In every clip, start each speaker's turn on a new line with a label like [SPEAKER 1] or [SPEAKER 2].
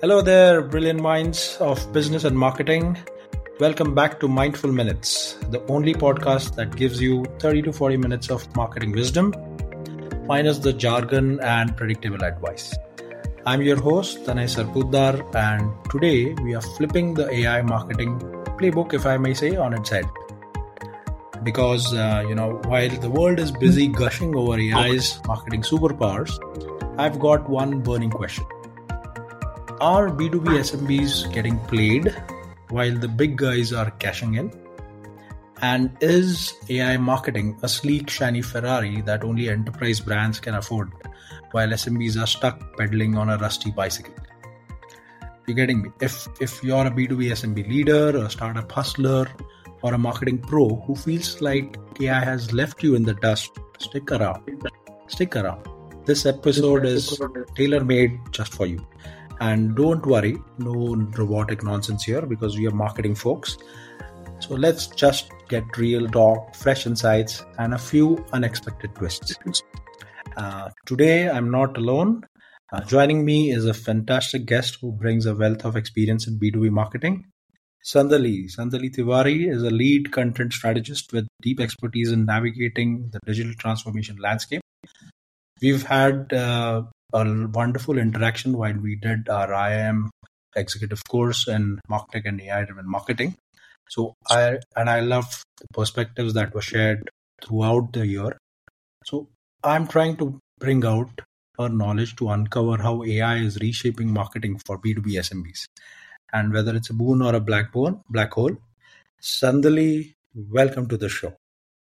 [SPEAKER 1] Hello there, brilliant minds of business and marketing. Welcome back to Mindful Minutes, the only podcast that gives you 30 to 40 minutes of marketing wisdom, minus the jargon and predictable advice. I'm your host, Tanay Sarpudar, and today we are flipping the AI marketing playbook, if I may say, on its head. Because, while the world is busy gushing over AI's marketing superpowers, I've got one burning question. Are B2B SMBs getting played while the big guys are cashing in? And is AI marketing a sleek, shiny Ferrari that only enterprise brands can afford while SMBs are stuck pedaling on a rusty bicycle? You're getting me? If you're a B2B SMB leader, a startup hustler, or a marketing pro who feels like AI has left you in the dust, stick around. Stick around. This episode is tailor-made just for you. And don't worry, no robotic nonsense here because we are marketing folks. So let's just get real talk, fresh insights, and a few unexpected twists. Today, I'm not alone. Joining me is a fantastic guest who brings a wealth of experience in B2B marketing. Sandali Tiwari is a lead content strategist with deep expertise in navigating the digital transformation landscape. We've had a wonderful interaction while we did our IIM executive course in MarTech and AI-driven marketing. So I love the perspectives that were shared throughout the year. So I'm trying to bring out her knowledge to uncover how AI is reshaping marketing for B2B SMBs. And whether it's a boon or a black hole. Sandali, welcome to the show.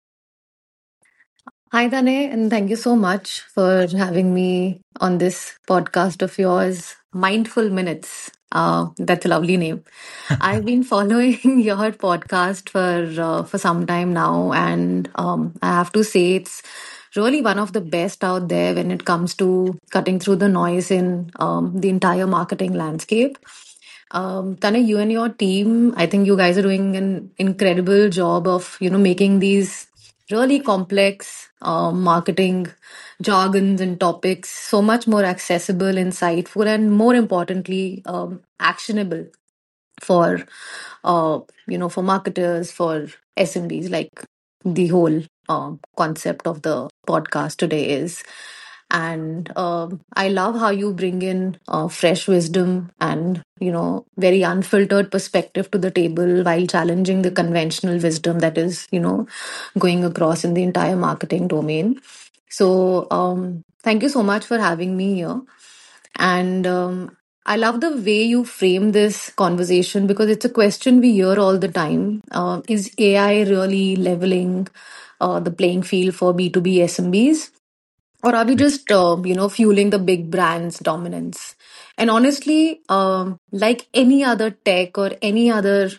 [SPEAKER 2] Hi, Dane, and thank you so much for having me on this podcast of yours, Mindful Minutes. That's a lovely name. I've been following your podcast for some time now, and I have to say it's really one of the best out there when it comes to cutting through the noise in the entire marketing landscape. Tane, you and your team, I think you guys are doing an incredible job of, making these really complex marketing jargons and topics so much more accessible, insightful, and more importantly, actionable for, for marketers, for SMBs, like the whole concept of the podcast today is. And I love how you bring in fresh wisdom and, very unfiltered perspective to the table while challenging the conventional wisdom that is, going across in the entire marketing domain. So thank you so much for having me here. And I love the way you frame this conversation because it's a question we hear all the time. Is AI really leveling the playing field for B2B SMBs? Or are we just, fueling the big brands' dominance? And honestly, like any other tech or any other,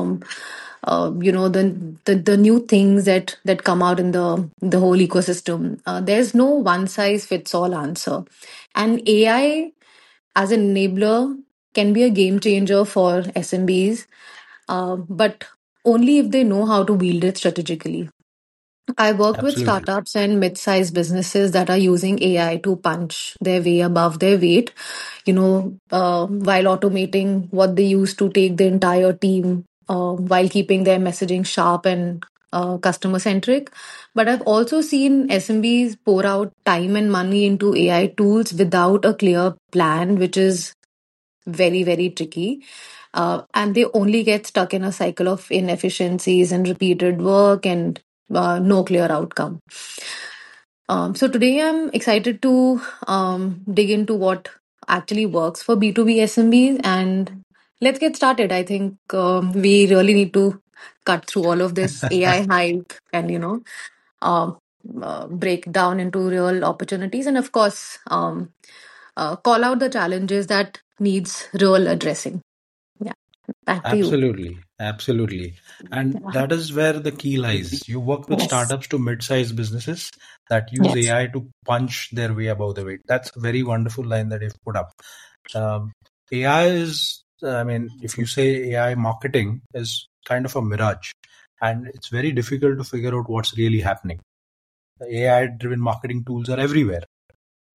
[SPEAKER 2] the new things that come out in the whole ecosystem, there's no one size fits all answer. And AI as an enabler can be a game changer for SMBs, but only if they know how to wield it strategically. I worked with
[SPEAKER 1] Absolutely.
[SPEAKER 2] startups and mid-sized businesses that are using AI to punch their way above their weight, while automating what they used to take the entire team, while keeping their messaging sharp and customer centric. But I've also seen SMBs pour out time and money into AI tools without a clear plan, which is very, very tricky. And they only get stuck in a cycle of inefficiencies and repeated work and no clear outcome. So today I'm excited to dig into what actually works for B2B SMBs and let's get started. I think we really need to cut through all of this AI hype and, um, break down into real opportunities and, of course, call out the challenges that needs real addressing. Yeah, back to you.
[SPEAKER 1] Absolutely. And that is where the key lies. You work with
[SPEAKER 2] Yes.
[SPEAKER 1] startups to mid-sized businesses that use
[SPEAKER 2] Yes.
[SPEAKER 1] AI to punch their way above the weight. That's a very wonderful line that you've put up. AI is, if you say AI marketing is kind of a mirage, and it's very difficult to figure out what's really happening. AI-driven marketing tools are everywhere.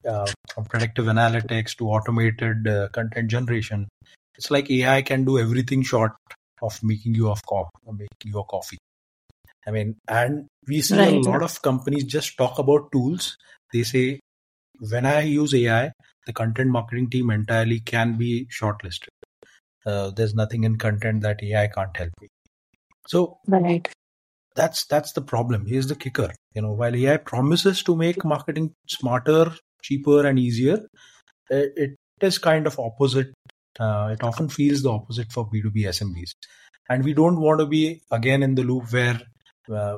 [SPEAKER 1] from predictive analytics to automated content generation. It's like AI can do everything short of making you a coffee. I mean, and we see a
[SPEAKER 2] Right.
[SPEAKER 1] lot of companies just talk about tools. They say, when I use AI, the content marketing team entirely can be shortlisted. There's nothing in content that AI can't help me. So
[SPEAKER 2] Right.
[SPEAKER 1] that's the problem. Here's the kicker. While AI promises to make marketing smarter, cheaper, and easier, it is kind of opposite. It often feels the opposite for B2B SMBs, and we don't want to be again in the loop where uh,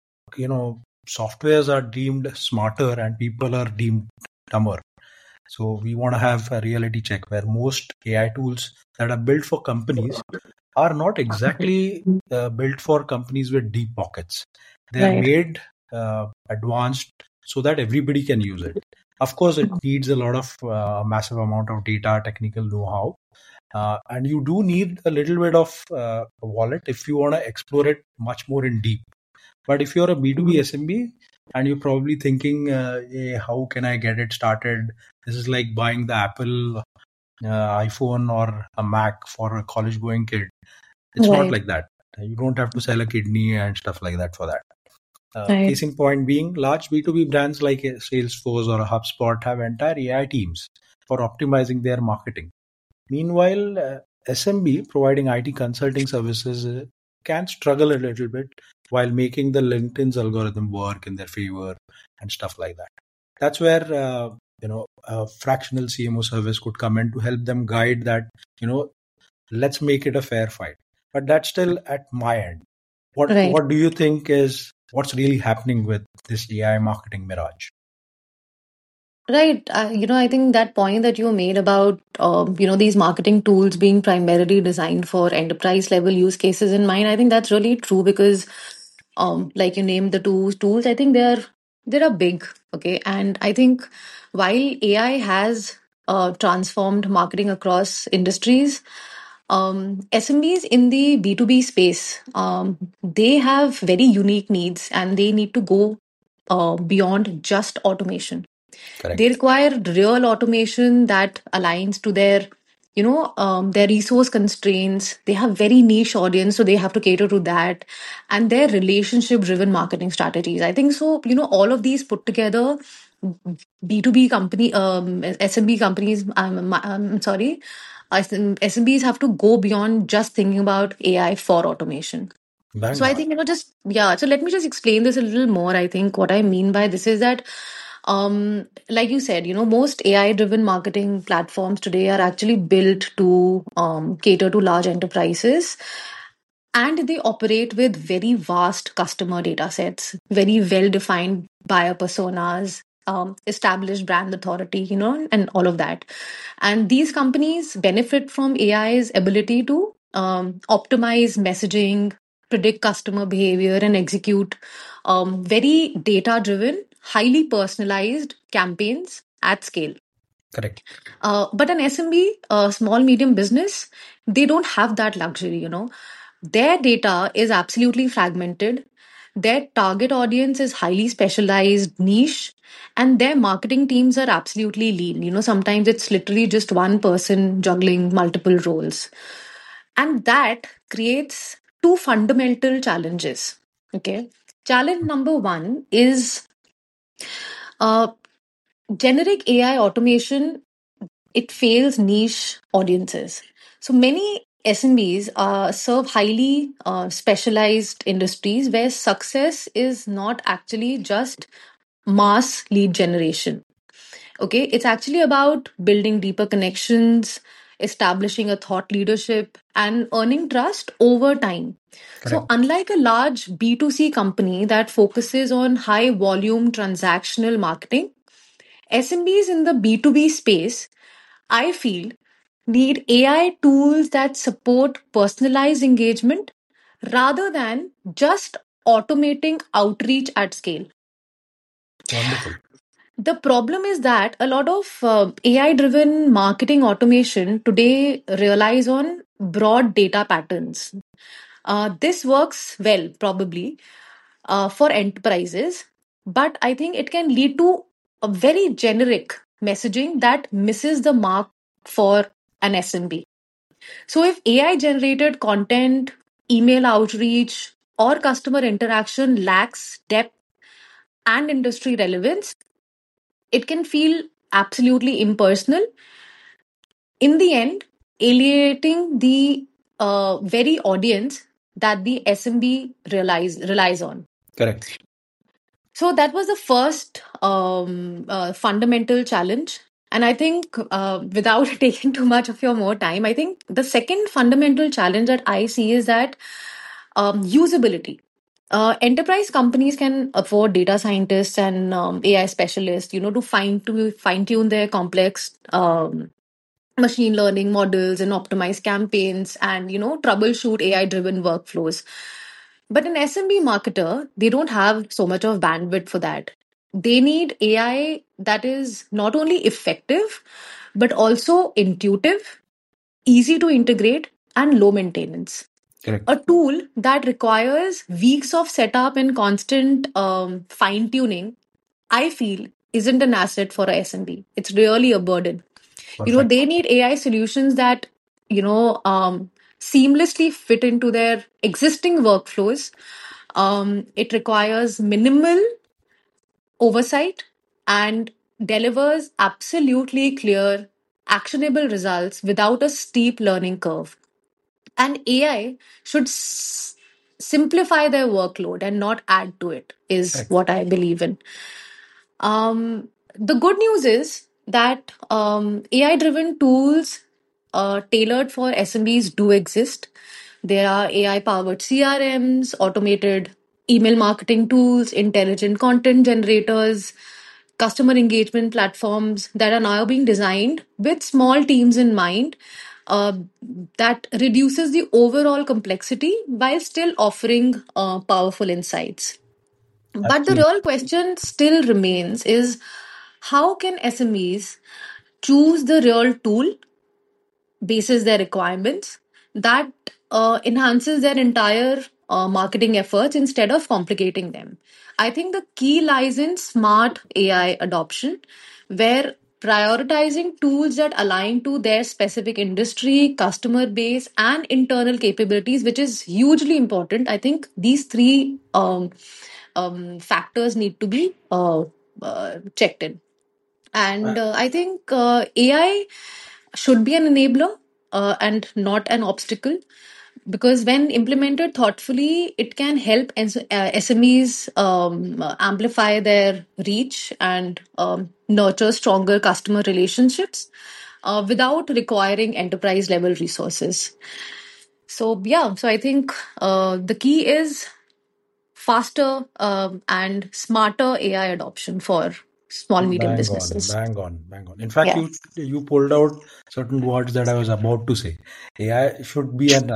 [SPEAKER 1] softwares are deemed smarter and people are deemed dumber. So we want to have a reality check where most AI tools that are built for companies are not exactly built for companies with deep pockets. They are
[SPEAKER 2] Right.
[SPEAKER 1] made advanced so that everybody can use it. Of course, it needs a lot of massive amount of data, technical know-how, and you do need a little bit of a wallet if you want to explore it much more in deep. But if you're a B2B SMB and you're probably thinking, hey, how can I get it started? This is like buying the Apple iPhone or a Mac for a college going kid. It's not
[SPEAKER 2] Right.
[SPEAKER 1] like that. You don't have to sell a kidney and stuff like that for that.
[SPEAKER 2] Right.
[SPEAKER 1] Case in point being, large B2B brands like Salesforce or HubSpot have entire AI teams for optimizing their marketing. Meanwhile, SMB providing IT consulting services can struggle a little bit while making the LinkedIn's algorithm work in their favor and stuff like that. That's where a fractional CMO service could come in to help them guide that. Let's make it a fair fight. But that's still at my end. What
[SPEAKER 2] Right.
[SPEAKER 1] What do you think is what's really happening with this AI marketing mirage?
[SPEAKER 2] Right. I think that point that you made about, these marketing tools being primarily designed for enterprise level use cases in mind, I think that's really true because, like you named the two tools, I think they are big. Okay. And I think while AI has transformed marketing across industries, SMBs in the B2B space, they have very unique needs and they need to go beyond just automation. They
[SPEAKER 1] Correct.
[SPEAKER 2] require real automation that aligns to their resource constraints. They have very niche audience, so they have to cater to that, and their relationship driven marketing strategies. I think so. All of these put together, B2B company, SMB companies. I'm sorry. SMBs have to go beyond just thinking about AI for automation.
[SPEAKER 1] Bang
[SPEAKER 2] So I
[SPEAKER 1] on.
[SPEAKER 2] think, just, yeah. So let me just explain this a little more. I think what I mean by this is that, like you said, most AI driven marketing platforms today are actually built to cater to large enterprises, and they operate with very vast customer data sets, very well defined buyer personas, established brand authority, and all of that. And these companies benefit from AI's ability to optimize messaging, predict customer behavior, and execute very data driven, highly personalized campaigns at scale.
[SPEAKER 1] Correct.
[SPEAKER 2] But an SMB, small medium business, they don't have that luxury. Their data is absolutely fragmented. Their target audience is highly specialized, niche, and their marketing teams are absolutely lean. Sometimes it's literally just one person juggling multiple roles. And that creates two fundamental challenges. Okay. Challenge number one is uh, generic AI automation, it fails niche audiences. So many SMBs serve highly specialized industries where success is not actually just mass lead generation. Okay, it's actually about building deeper connections, establishing a thought leadership, and earning trust over time. So,
[SPEAKER 1] Correct.
[SPEAKER 2] unlike a large B2C company that focuses on high volume transactional marketing, SMBs in the B2B space, I feel, need AI tools that support personalized engagement rather than just automating outreach at scale.
[SPEAKER 1] Wonderful.
[SPEAKER 2] The problem is that a lot of AI driven marketing automation today relies on broad data patterns. This works well, probably, for enterprises, but I think it can lead to a very generic messaging that misses the mark for an SMB. So if AI generated content, email outreach, or customer interaction lacks depth and industry relevance, it can feel absolutely impersonal. In the end, alienating the very audience that the SMB relies on.
[SPEAKER 1] Correct.
[SPEAKER 2] So that was the first fundamental challenge. And I think, without taking too much of your more time, I think the second fundamental challenge that I see is that usability. Enterprise companies can afford data scientists and AI specialists, to fine tune their complex machine learning models and optimize campaigns and troubleshoot AI driven workflows. But an SMB marketer, they don't have so much of bandwidth for that. They need AI that is not only effective but also intuitive, easy to integrate, and low maintenance.
[SPEAKER 1] Correct.
[SPEAKER 2] A tool that requires weeks of setup and constant fine tuning, I feel, isn't an asset for a SMB. It's really a burden.
[SPEAKER 1] Perfect.
[SPEAKER 2] They need AI solutions that seamlessly fit into their existing workflows. It requires minimal oversight and delivers absolutely clear actionable results without a steep learning curve. And AI should simplify their workload and not add to it, is
[SPEAKER 1] Correct.
[SPEAKER 2] what I believe in. The good news is that AI driven tools tailored for SMBs do exist. There are AI powered CRMs, automated email marketing tools, intelligent content generators, customer engagement platforms that are now being designed with small teams in mind, uh, that reduces the overall complexity while still offering powerful insights. But the
[SPEAKER 1] Absolutely.
[SPEAKER 2] real question still remains is, how can SMEs choose the real tool bases their requirements that enhances their entire marketing efforts instead of complicating them? I think the key lies in smart AI adoption, where prioritizing tools that align to their specific industry, customer base, and internal capabilities, which is hugely important. I think these three factors need to be checked in.
[SPEAKER 1] Uh,
[SPEAKER 2] And I think AI should be an enabler and not an obstacle, because when implemented thoughtfully, it can help SMEs amplify their reach and nurture stronger customer relationships without requiring enterprise level resources. So, yeah, so I think the key is faster and smarter AI adoption for small medium
[SPEAKER 1] Bang on,
[SPEAKER 2] businesses.
[SPEAKER 1] bang on, bang on. In fact,
[SPEAKER 2] Yeah.
[SPEAKER 1] you pulled out certain words that I was about to say. AI should be an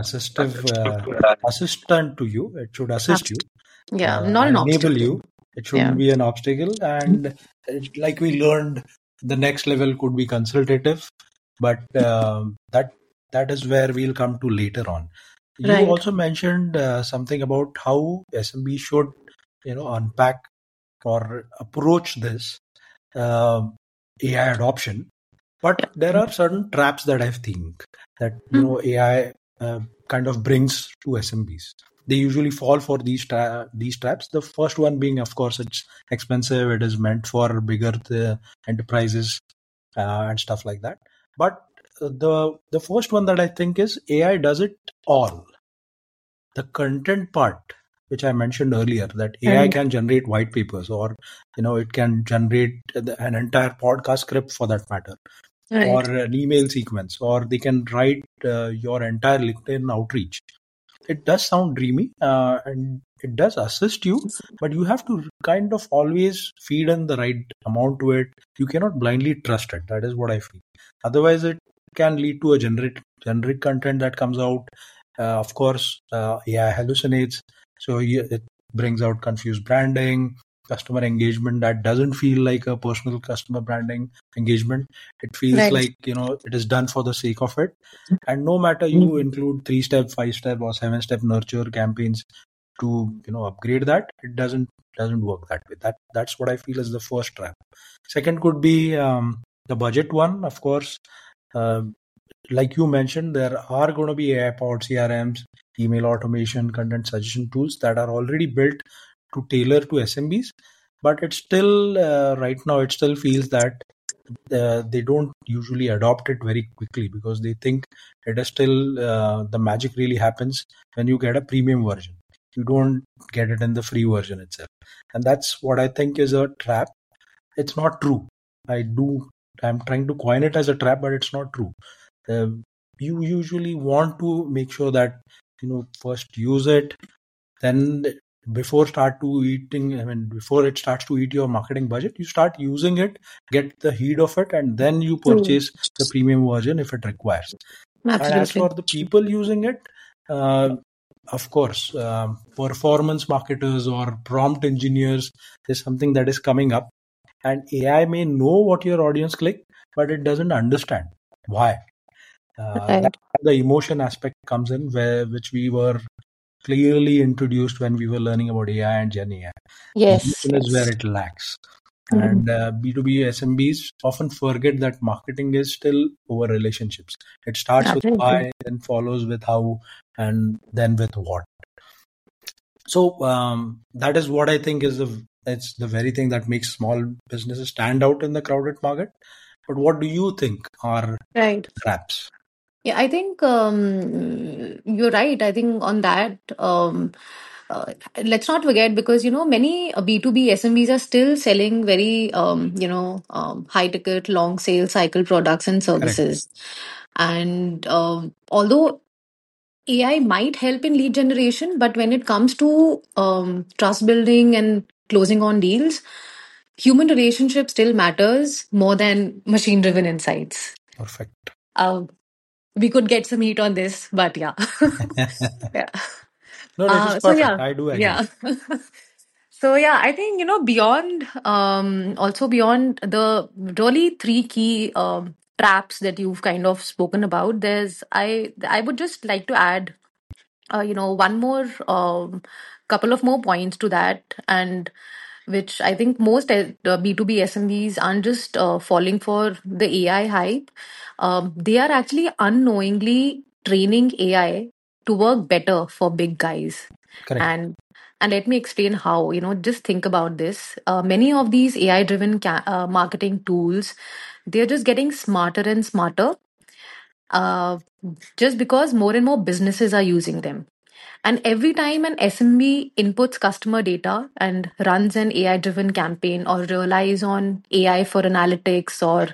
[SPEAKER 1] assistant to you. It should assist you
[SPEAKER 2] Yeah, not an
[SPEAKER 1] and enable
[SPEAKER 2] obstacle.
[SPEAKER 1] you. It
[SPEAKER 2] Yeah.
[SPEAKER 1] shouldn't be an obstacle. And like we learned, the next level could be consultative, but that is where we'll come to later on. You
[SPEAKER 2] Right.
[SPEAKER 1] also mentioned something about how SMB should, unpack or approach this AI adoption. But there are certain traps that I think that AI kind of brings to SMBs. They usually fall for these traps. The first one being, of course, it's expensive. It is meant for bigger enterprises and stuff like that. But the first one that I think is AI does it all. The content part, which I mentioned earlier, that AI
[SPEAKER 2] Right.
[SPEAKER 1] can generate white papers, or it can generate an entire podcast script for that matter, or
[SPEAKER 2] Right.
[SPEAKER 1] an email sequence, or they can write your entire LinkedIn outreach. It does sound dreamy, and it does assist you, but you have to kind of always feed in the right amount to it. You cannot blindly trust it. That is what I feel. Otherwise, it can lead to a generic content that comes out. Of course, AI hallucinates, so it brings out confused branding, customer engagement that doesn't feel like a personal customer branding engagement. It feels
[SPEAKER 2] Right.
[SPEAKER 1] like it is done for the sake of it. And no matter you include 3-step, 5-step, or 7-step nurture campaigns to upgrade that, it doesn't work that way. That's what I feel is the first trap. Second could be The budget one, of course, uh, like you mentioned, there are going to be AI powered CRMs, email automation, content suggestion tools that are already built to tailor to SMBs. But it's still, right now, it still feels that they don't usually adopt it very quickly because they think it is still the magic really happens when you get a premium version. You don't get it in the free version itself. And that's what I think is a trap. It's not true. I'm trying to coin it as a trap, but it's not true. uh, you usually want to make sure that first use it, then before start to eating, before it starts to eat your marketing budget, you start using it, get the heat of it, and then you
[SPEAKER 2] True.
[SPEAKER 1] purchase the premium version if it requires. And as
[SPEAKER 2] Absolutely.
[SPEAKER 1] for the people using it, uh, of course, performance marketers or prompt engineers is something that is coming up, and AI may know what your audience click, but it doesn't understand why. That's
[SPEAKER 2] Right.
[SPEAKER 1] the emotion aspect comes in, which we were clearly introduced when we were learning about AI and Gen AI.
[SPEAKER 2] Yes.
[SPEAKER 1] Emotion is where
[SPEAKER 2] Yes.
[SPEAKER 1] it lacks.
[SPEAKER 2] Mhm.
[SPEAKER 1] And B2B SMBs often forget that marketing is still over relationships. It starts with
[SPEAKER 2] Absolutely.
[SPEAKER 1] why, then follows with how, and then with what. So that is what I think is it's the very thing that makes small businesses stand out in the crowded market. But what do you think are
[SPEAKER 2] Right.
[SPEAKER 1] traps?
[SPEAKER 2] Yeah, I think you're right. I think on that, let's not forget because many B2B SMBs are still selling very high ticket, long sales cycle products and
[SPEAKER 1] Correct.
[SPEAKER 2] services. And although AI might help in lead generation, but when it comes to trust building and closing on deals, human relationship still matters more than machine driven insights.
[SPEAKER 1] Perfect.
[SPEAKER 2] Um, we could get some heat on this, but yeah. Yeah.
[SPEAKER 1] No, it is
[SPEAKER 2] So
[SPEAKER 1] perfect.
[SPEAKER 2] yeah,
[SPEAKER 1] I do agree.
[SPEAKER 2] yeah. So yeah, I think beyond also beyond the really three key traps that you've kind of spoken about, I would just like to add one more couple of more points to that, and which I think most B2B SMBs aren't just falling for the AI hype. They are actually unknowingly training AI to work better for big guys.
[SPEAKER 1] Correct.
[SPEAKER 2] And let me explain how. Just think about this. Many of these AI driven marketing tools, they're just getting smarter and smarter, uh, just because more and more businesses are using them. And every time an SMB inputs customer data and runs an AI driven campaign or relies on AI for analytics, or,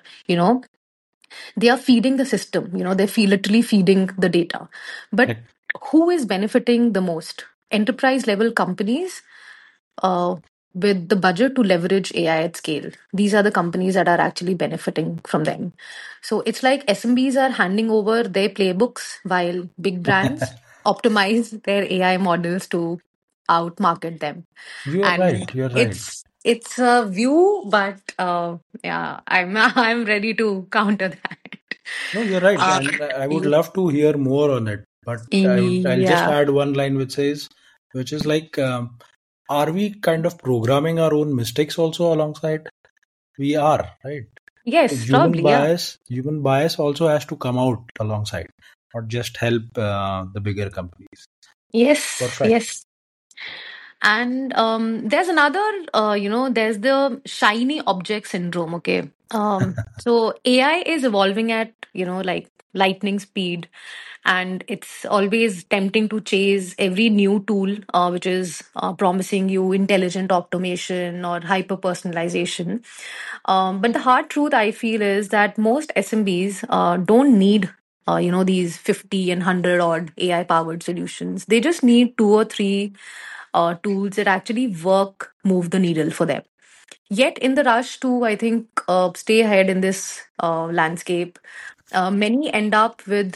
[SPEAKER 2] they are feeding the system, they feel literally feeding the data. But
[SPEAKER 1] Correct.
[SPEAKER 2] who is benefiting the most? Enterprise level companies uh, with the budget to leverage AI at scale. These are the companies that are actually benefiting from them. So it's like SMBs are handing over their playbooks while big brands optimize their AI models to outmarket them.
[SPEAKER 1] You are right.
[SPEAKER 2] And
[SPEAKER 1] You're right.
[SPEAKER 2] it's a view, but yeah, I'm I'm ready to counter that.
[SPEAKER 1] No, you're right,
[SPEAKER 2] Uh,
[SPEAKER 1] and I would love to hear more on it. But I'll just
[SPEAKER 2] yeah.
[SPEAKER 1] add one line which is like, are we kind of programming our own mistakes also alongside? We are, right? So
[SPEAKER 2] Yes, probably. Yeah.
[SPEAKER 1] human bias also has to come out alongside, not just help the bigger companies.
[SPEAKER 2] Yes.
[SPEAKER 1] Perfect.
[SPEAKER 2] Yes. And there's another, there's the shiny object syndrome. Okay. So AI is evolving at, like lightning speed, and it's always tempting to chase every new tool, which is promising you intelligent automation or hyper personalization. But the hard truth I feel is that most SMBs don't need these 50 and 100 odd AI powered solutions. They just need two or three tools that actually work, move the needle for them. Yet, in the rush to, I think, stay ahead in this landscape, many end up with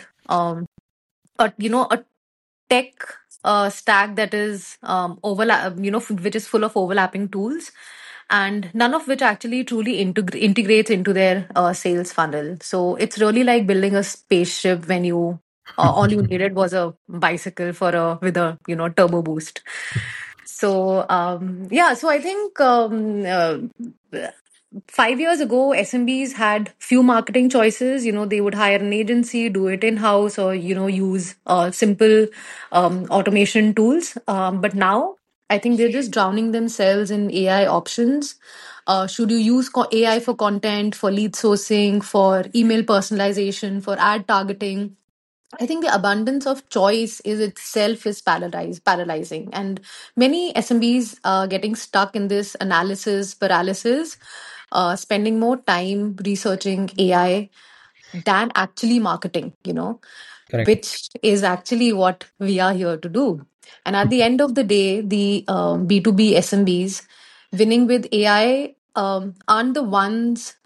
[SPEAKER 2] a tech stack that is which is full of overlapping tools, and none of which actually truly integrates into their sales funnel. So it's really like building a spaceship when you all you needed was a bicycle for a with a turbo boost. So yeah, so I think 5 years ago, SMBs had few marketing choices. They would hire an agency, do it in house, or use simple automation tools. But now, I think they're just drowning themselves in AI options. Should you use AI for content, for lead sourcing, for email personalization, for ad targeting? I think the abundance of choice is itself is paralyzing, and many SMBs are getting stuck in this analysis paralysis, spending more time researching AI than actually marketing.
[SPEAKER 1] Correct.
[SPEAKER 2] Which is actually what we are here to do. And at the end of the day, the B2B SMBs winning with AI aren't the ones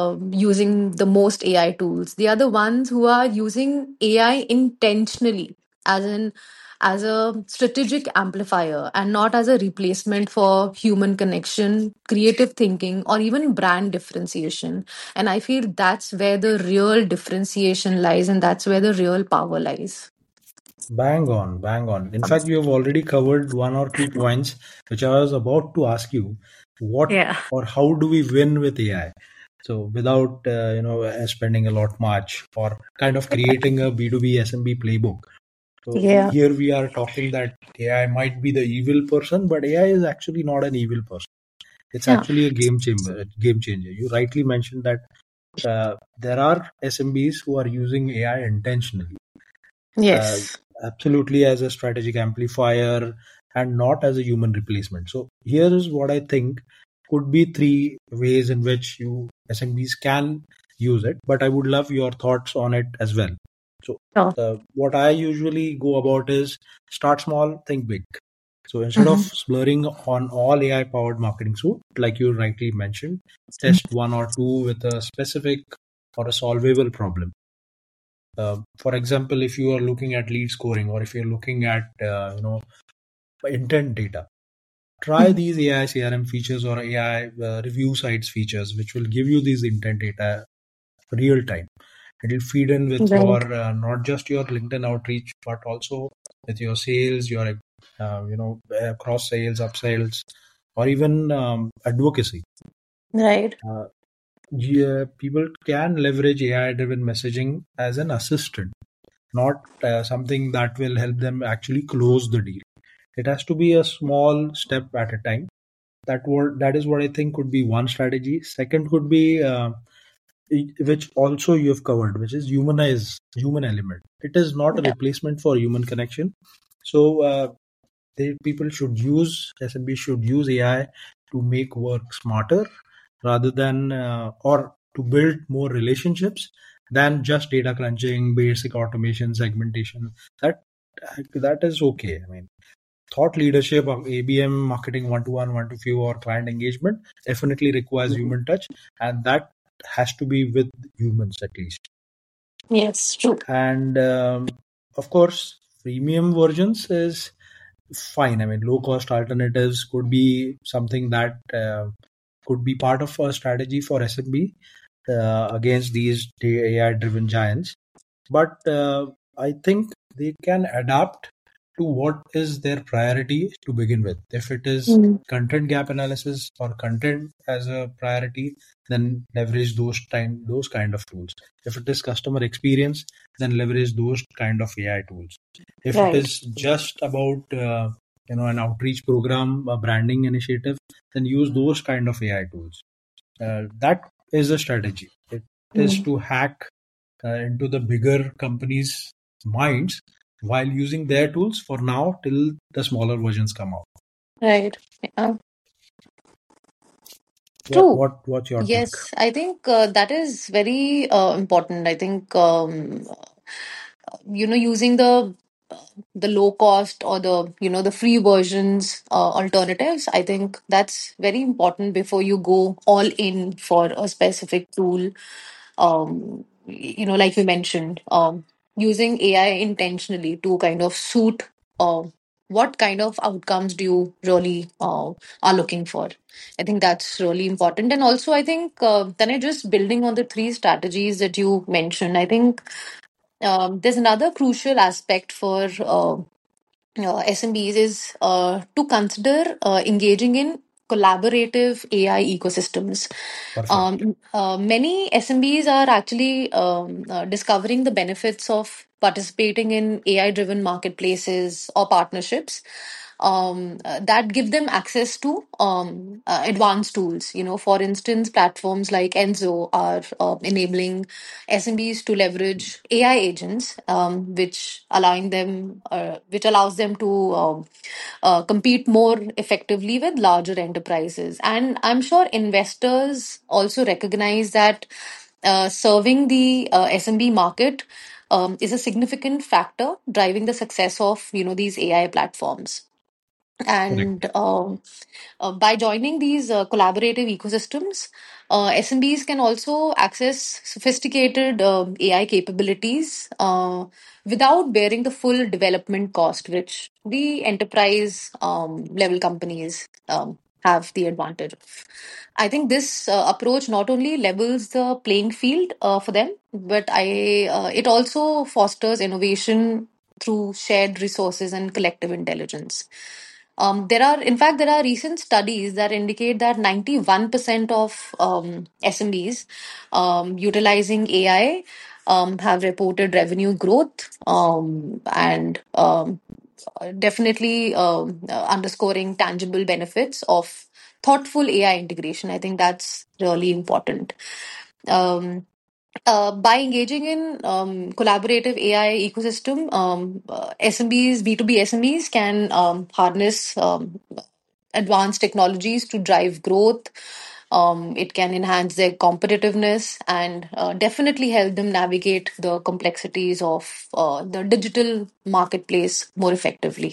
[SPEAKER 2] using the most AI tools. They are the ones who are using AI intentionally, as in as a strategic amplifier and not as a replacement for human connection, creative thinking, or even brand differentiation. And I feel that's where the real differentiation lies, and that's where the real power lies.
[SPEAKER 1] Bang on, bang on. In fact, you have already covered one or two points which I was about to ask you. What
[SPEAKER 2] Yeah.
[SPEAKER 1] or how do we win with AI? So without spending a lot much or kind of creating a B2B SMB playbook. So
[SPEAKER 2] Yeah.
[SPEAKER 1] here we are talking that AI might be the evil person, but AI is actually not an evil person. It's
[SPEAKER 2] Yeah.
[SPEAKER 1] actually a game changer. Game changer. You rightly mentioned that there are SMBs who are using AI intentionally, uh,
[SPEAKER 2] Yes.
[SPEAKER 1] absolutely as a strategic amplifier and not as a human replacement. So here is what I think could be three ways in which you SMBs can use it. But I would love your thoughts on it as well. So
[SPEAKER 2] Sure.
[SPEAKER 1] what I usually go about is start small, think big. So instead of
[SPEAKER 2] Mhm.
[SPEAKER 1] splurring on all AI powered marketing suite, like you rightly mentioned, test one or two with a specific or a solvable problem. For example, if you are looking at lead scoring or if you're looking at intent data, try
[SPEAKER 2] Mhm.
[SPEAKER 1] these AI CRM features or AI review sites features, which will give you these intent data real time. It will feed in with
[SPEAKER 2] Right.
[SPEAKER 1] your not just your LinkedIn outreach, but also with your sales, your cross sales, upsales, or even advocacy.
[SPEAKER 2] Right.
[SPEAKER 1] Uh, yeah, people can leverage AI driven messaging as an assistant, not something that will help them actually close the deal. It has to be a small step at a time. That is what I think could be one strategy. Second could be which also you have covered, which is humanize human element. It is not a
[SPEAKER 2] Yeah.
[SPEAKER 1] replacement for human connection. So people should use SMB should use AI to make work smarter rather than or to build more relationships than just data crunching, basic automation, segmentation. That that is okay. I mean, thought leadership of ABM, marketing one-to-one, one-to-few, or client engagement definitely requires human touch, and that has to be with humans at least.
[SPEAKER 2] Yes. True.
[SPEAKER 1] And of course, premium versions is fine. I mean, low-cost alternatives could be something that could be part of a strategy for SMB against these AI-driven giants. But I think they can adapt to what is their priority to begin with. If it is
[SPEAKER 2] Mm.
[SPEAKER 1] content gap analysis or content as a priority, then leverage those kind of tools. If it is customer experience, then leverage those kind of AI tools. If it
[SPEAKER 2] Right.
[SPEAKER 1] is just about an outreach program, a branding initiative, then use those kind of AI tools. That is a strategy. It is
[SPEAKER 2] Mm.
[SPEAKER 1] to hack into the bigger companies' minds while using their tools for now till the smaller versions come out.
[SPEAKER 2] Right. Yeah.
[SPEAKER 1] What
[SPEAKER 2] True.
[SPEAKER 1] what what's your take?
[SPEAKER 2] Yes, I think that is very important. I think using the low cost or the free versions alternatives. I think that's very important before you go all in for a specific tool. Like we mentioned, using AI intentionally to kind of suit uh, what kind of outcomes do you really are looking for. I think that's really important. And also, I think, then just building on the three strategies that you mentioned, I think there's another crucial aspect for SMBs is to consider engaging in collaborative AI ecosystems.
[SPEAKER 1] Perfect.
[SPEAKER 2] Many SMBs are actually discovering the benefits of participating in AI-driven marketplaces or partnerships that give them access to advanced tools. For instance, platforms like Enzo are enabling SMBs to leverage AI agents, which allows them to compete more effectively with larger enterprises. And I'm sure investors also recognize that serving the SMB market is a significant factor driving the success of these AI platforms. And
[SPEAKER 1] Correct.
[SPEAKER 2] by joining these collaborative ecosystems, SMBs can also access sophisticated AI capabilities without bearing the full development cost, which the enterprise level companies have the advantage of. I think this approach not only levels the playing field for them, but it also fosters innovation through shared resources and collective intelligence. In fact, there are recent studies that indicate that 91% of SMBs utilizing AI have reported revenue growth and definitely underscoring tangible benefits of thoughtful AI integration. I think that's really important. Um, by engaging in collaborative AI ecosystem, SMBs, B2B SMBs can harness advanced technologies to drive growth. It can enhance their competitiveness and definitely help them navigate the complexities of the digital marketplace more effectively.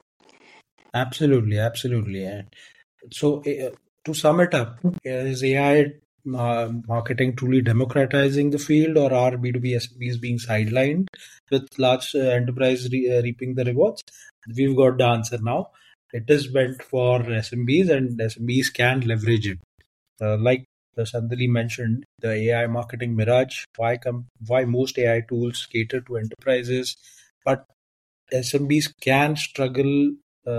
[SPEAKER 1] Absolutely, absolutely. And so, to sum it up, is AI marketing truly democratizing the field, or are B2B SMBs being sidelined with large enterprise reaping the rewards? We've got the answer now. It is meant for SMBs, and SMBs can leverage it. Like Sandali mentioned, the AI marketing mirage. Why most AI tools cater to enterprises, but SMBs can struggle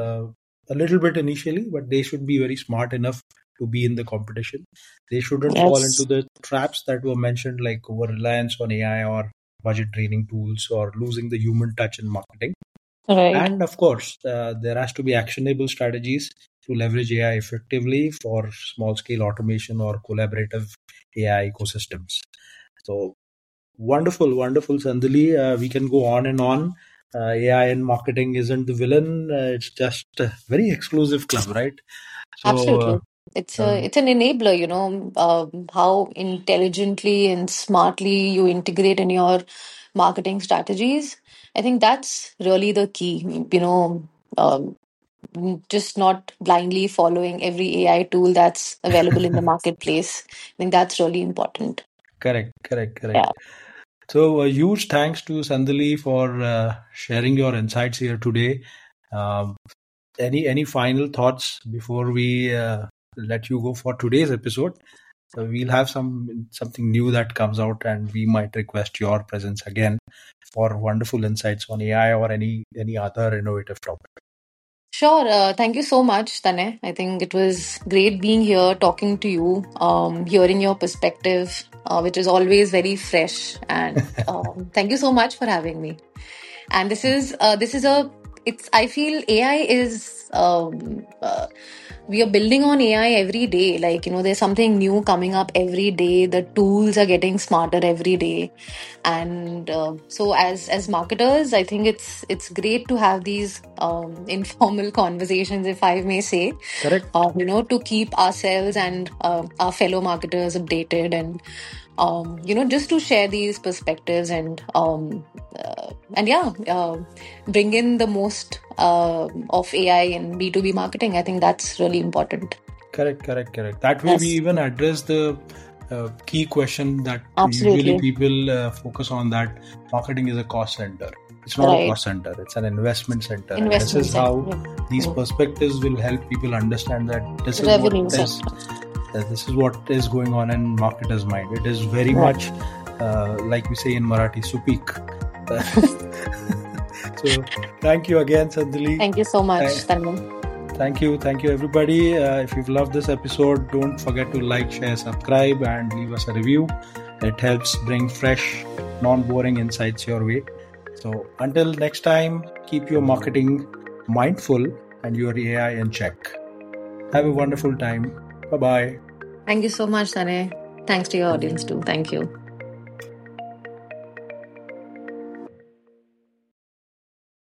[SPEAKER 1] a little bit initially, but they should be very smart enough to be in the competition. They shouldn't fall into
[SPEAKER 2] Yes.
[SPEAKER 1] the traps that were mentioned, like over reliance on AI or budget training tools or losing the human touch in marketing.
[SPEAKER 2] Right.
[SPEAKER 1] And of course, there has to be actionable strategies to leverage AI effectively for small scale automation or collaborative AI ecosystems. So wonderful, wonderful, Sandali. We can go on and on. AI and marketing isn't the villain. It's just a very exclusive club, right? So,
[SPEAKER 2] Absolutely.
[SPEAKER 1] um,
[SPEAKER 2] It's an enabler, how intelligently and smartly you integrate in your marketing strategies. I think that's really the key, um, just not blindly following every AI tool that's available in the marketplace. I think that's really important.
[SPEAKER 1] correct, correct, correct.
[SPEAKER 2] Yeah.
[SPEAKER 1] So, a huge thanks to Sandali for sharing your insights here today. Um, any final thoughts before we let you go for today's episode? So we'll have something new that comes out, and we might request your presence again for wonderful insights on AI or any other innovative topic.
[SPEAKER 2] Sure. Thank you so much, Tane. I think it was great being here, talking to you, hearing your perspective, which is always very fresh. And thank you so much for having me. And this is a it's I feel AI is we are building on AI every day. Like, there's something new coming up every day. The tools are getting smarter every day. And so as marketers, I think it's great to have these informal conversations, if I may say,
[SPEAKER 1] Correct.
[SPEAKER 2] to keep ourselves and our fellow marketers updated, and just to share these perspectives and yeah, bring in the most of AI in B2B marketing. I think that's really important.
[SPEAKER 1] Correct, correct, correct. That way, we
[SPEAKER 2] Yes,
[SPEAKER 1] even address the key question that usually
[SPEAKER 2] absolutely.
[SPEAKER 1] people focus on, that marketing is a cost center. It's not a
[SPEAKER 2] Right.
[SPEAKER 1] cost center, it's an investment center. And this
[SPEAKER 2] Investment
[SPEAKER 1] is
[SPEAKER 2] center.
[SPEAKER 1] how
[SPEAKER 2] Yeah.
[SPEAKER 1] these
[SPEAKER 2] Mm.
[SPEAKER 1] perspectives will help people understand that
[SPEAKER 2] Revenue center.
[SPEAKER 1] this is what is going on in marketer's mind. It is very
[SPEAKER 2] Right.
[SPEAKER 1] much like we say in Marathi, supik. So, thank you again, Sandali.
[SPEAKER 2] Thank you so much,
[SPEAKER 1] Th-
[SPEAKER 2] Tanman.
[SPEAKER 1] Thank you. Thank you, everybody. If you've loved this episode, don't forget to like, share, subscribe, and leave us a review. It helps bring fresh, non-boring insights your way. So until next time, keep your marketing mindful and your AI in check. Have a wonderful time. Bye-bye.
[SPEAKER 2] Thank you so much, Tanay. Thanks to your audience too. Thank you.